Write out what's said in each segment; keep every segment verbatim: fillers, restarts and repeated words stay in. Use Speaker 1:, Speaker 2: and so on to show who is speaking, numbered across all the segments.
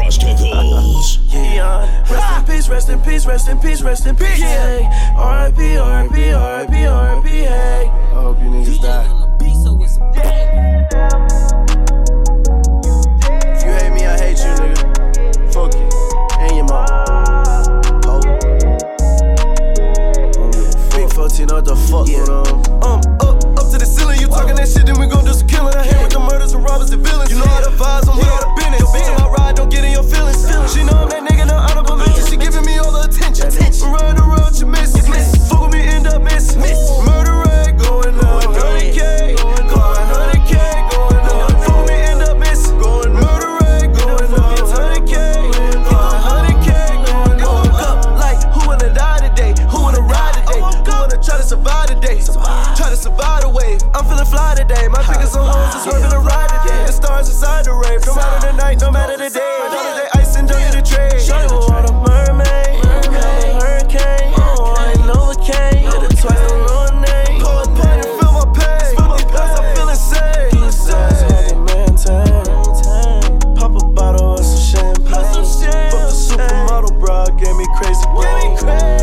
Speaker 1: Obstacles.
Speaker 2: Yeah. Rest in peace, rest in peace, rest in peace, rest in peace. Yeah. R I P, R I P, R I P, R I P, hey. I hope you niggas die. If you hate me, I hate you, nigga. Fuck you. And your mom. Oh. Big fourteen, what the fuck yeah. going on? Um, up, up to the ceiling, you talking that shit, then we gon' do some killing. I hate with the murders and robbers and villains. You know how the vibes, I'm with all the business. Yo, bitch, on my ride, don't get in your feelings. She know I'm that nigga, no honorable mention. She giving me all the attention. I'm riding the road, you miss it. Fuck with me, end up missing. Murder rate going up, one hundred K, going one hundred K, going up. Fuck with me, end up missing. Going murder rate going up, one hundred K, one hundred K, going up. Like who wanna die today? Who wanna ride today? Who wanna try to survive today? Try to survive the wave. I'm feeling fly today. My fingers on hoes, just working a ride today. The stars inside the rave. No matter the night, no matter the day. Shawty will want a mermaid, mermaid, hurricane, oh, I ain't Novocaine. Hit it twice, don't know her name. Pull a point and feel my pain. Plus I feel insane. Size hard to maintain. Pop a bottle of some champagne. Fuck the supermodel bra, gave me crazy brain.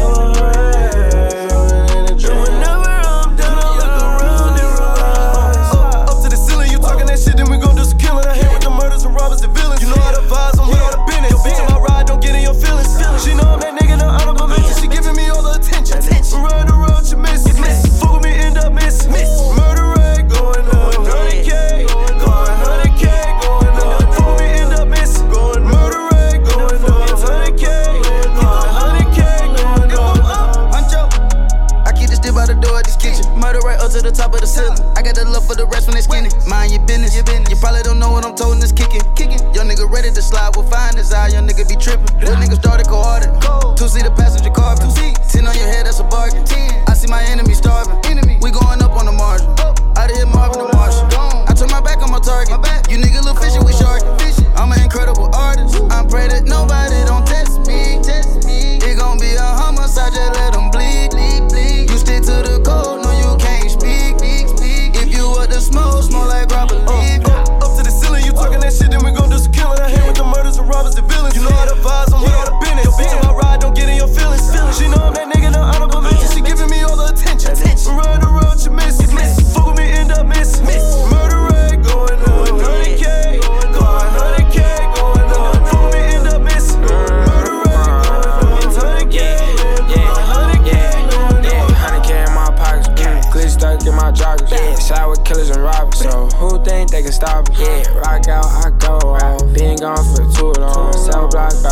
Speaker 2: Whenever I'm down, I look around and realize. Up to the ceiling, you talking that shit, then we gon' do some killing. I hate with the murders and robbers and villains. You know how the vibes, I'm with all the business. Yo, bitch, on my ride, don't get in your feelings. She know I'm that nigga, no honorable mention. She giving me all the attention. I'm riding the road, you miss it. Fuck with me, end up missing. Murder rate going up, one hundred K, going one hundred K, going up. Fuck with me, end up missing. Going murder rate going up, one hundred K, one hundred K, going up.
Speaker 3: I'm Joe. I keep this dip out the door of this kitchen. Murder right up to the top of the ceiling. I got the love for the rest when they skinny. Mind your business. You probably don't know what I'm told, this kicking. Kicking. Young nigga ready to slide with fine desire. Young nigga be tripping. Real nigga started cold-hearted. Two seater passenger car. Ten on your head, that's a bargain. I see my enemy starving. We going up on the margin. Out of here, Marvin the Martian. I turn my back on my target. You nigga look fishy, we sharking. I'm an incredible artist. I pray that nobody don't test me. It gon' be a homicide, just let them bleed. You stick to the code, no you can't speak. If you want the smoke, smoke like Robert Lee.
Speaker 2: Up to the ceiling, you talking that shit, then we gon' do some killing. I hate with the murders and robbers and villains. You know how the vibes, I'm with all the business. Yo, bitch, on my ride, don't get in your feelings. She know I'm that nigga, no honorable mention. She giving me all the attention. I'm riding the road, you miss it. Fuck with me, end up missing. Murder rate going up, one hundred K, going one hundred K, going up. Fuck with me, end up missing. Murder rate going up, one hundred K, one hundred K, going up.
Speaker 4: one hundred K in my pockets, glitch stuck in my joggers. Yeah, side with killers and robbers. So who think they can stop it? Yeah, rock out, I go out. Been gone for too long. Seven block